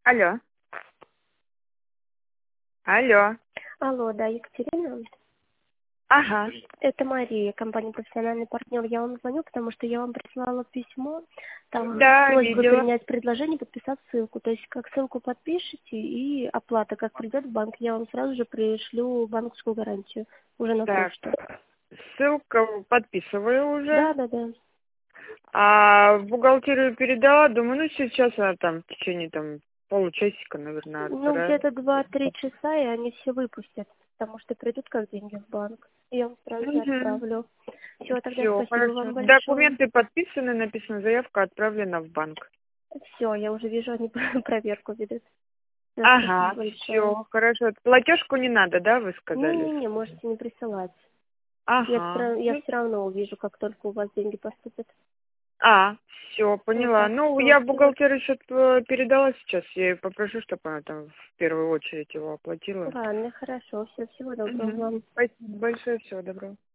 Алло. Алло. Алло, да, Екатерина. Ага. Это Мария, компания «Профессиональный партнер». Я вам звоню, потому что я вам прислала письмо. Там Да, просьба видела. принять предложение, подписать ссылку. То есть как ссылку подпишите и оплата как придет в банк, я вам сразу же пришлю банковскую гарантию уже на Так, почту. ссылку подписываю уже. Да, да, да. А в бухгалтерию передала, думаю, ну сейчас она там в течение получасика, наверное, Ну, отправит. где-то 2-3 часа, и они все выпустят, потому что придут как деньги в банк. Я вам сразу же Угу. отправлю. Все, тогда Все, спасибо хорошо. вам большое. Документы подписаны, написано, заявка отправлена в банк. Все, я уже вижу, они проверку ведут. Да, спасибо Ага, большое. все, хорошо. Платежку не надо, да, вы сказали? Не-не-не, можете не присылать. Ага. Я все равно увижу, как только у вас деньги поступят. Все, поняла. Ага, Ну, все, я в всего. бухгалтерию счет передала сейчас. Я ей попрошу, чтобы она там в первую очередь его оплатила. Ладно, хорошо, всего доброго Угу. вам. Спасибо большое, всего доброго.